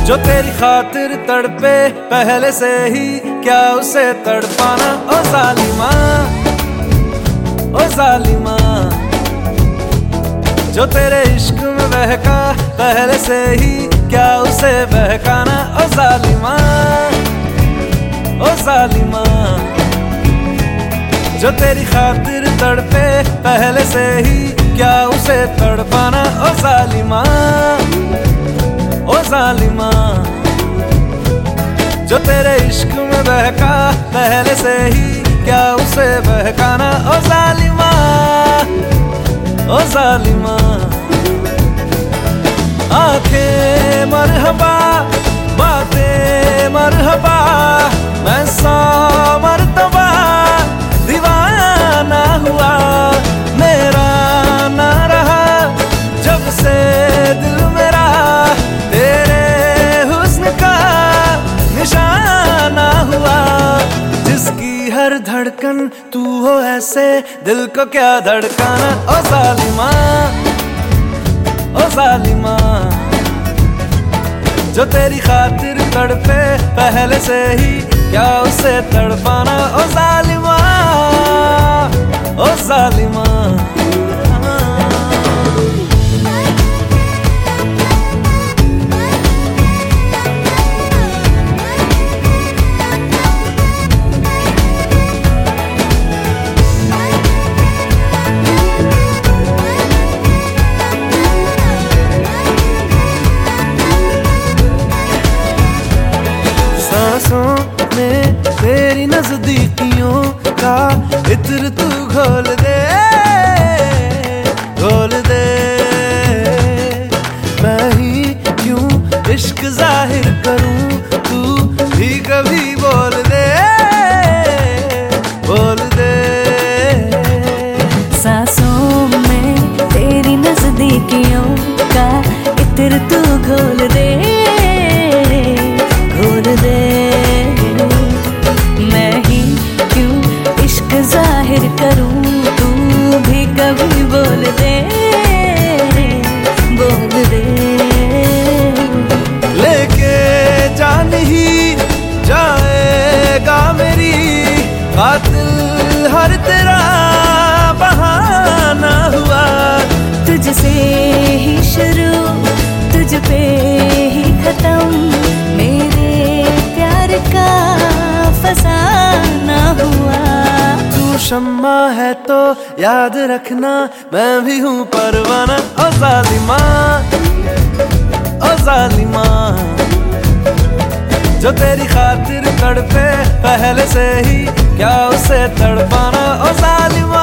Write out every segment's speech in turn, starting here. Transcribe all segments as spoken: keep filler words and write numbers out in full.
जो तेरी खातिर तड़पे पहले से ही, क्या उसे तड़पाना? ओ जालिमा, ओ जालिमा। जो तेरे इश्क में बहका पहले से ही, क्या उसे बहकाना? ओ जालिमा, ओ जालिमा। जो तेरी खातिर तड़पे पहले से ही, क्या उसे तड़पाना? ओ जालिमा, ओ जालिमा। जो तेरे इश्क में बहका पहले से ही, क्या उसे बहकाना? ओ जालिमा, ओ जालिमा। आंखें मरहबा, बातें मरहबा, मैं सौ मरतबा दीवाना हुआ। मेरा ना रहा जब से दिल मेरा, तेरे हुस्न का निशाना हुआ। जिसकी हर धड़कन तू हो ऐसे, दिल को क्या धड़काना? ओ जालिमा, ओ जालिमा। जो तेरी खातिर तड़पे पहले से ही, क्या उसे तड़पाना? ओ जालिमा, ओ जालिमा। सांसों में तेरी नजदीकियों का इत्र तू घोल दे, घोल दे। मैं ही क्यों इश्क जाहिर करूं, तू भी कभी बोल दे, बोल दे। सांसों में तेरी नजदीकियों का इत्र तू घोल दे, घोल दे। मैं ही क्यों इश्क जाहिर करूं, तू भी कभी बोल दे, बोल दे। लेके जान ही जाएगा मेरी, कातिल हर तेरा बहाना हुआ। तुझसे ही शुरू, तुझ पे ही खत्म, मेरे प्यार का फसाना हुआ। तू शम्मा है तो याद रखना, मैं भी हूँ परवाना। ओ जालिमा, ओ जालिमा। जो तेरी खातिर तड़पे पहले से ही, क्या उसे तड़पाना? ओ जालिमा,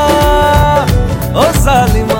ओ जालिमा।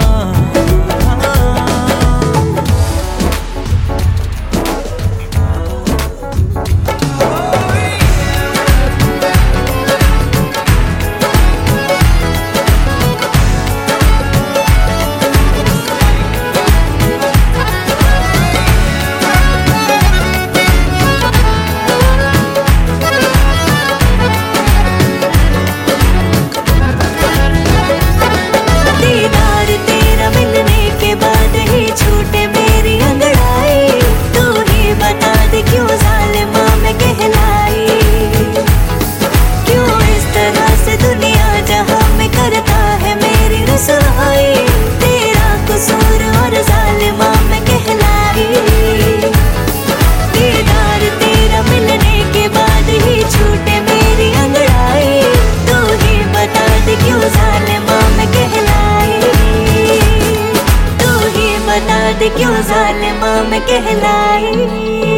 तेरा कसूर और जालिमा मैं कहलाई। दीदार तेरा मिलने के बाद ही छूटे मेरी अंगड़ाई। तू ही बता दे क्यों जालिमा मैं कहलाई, तू ही बता दे क्यों जालिमा मैं कहलाई।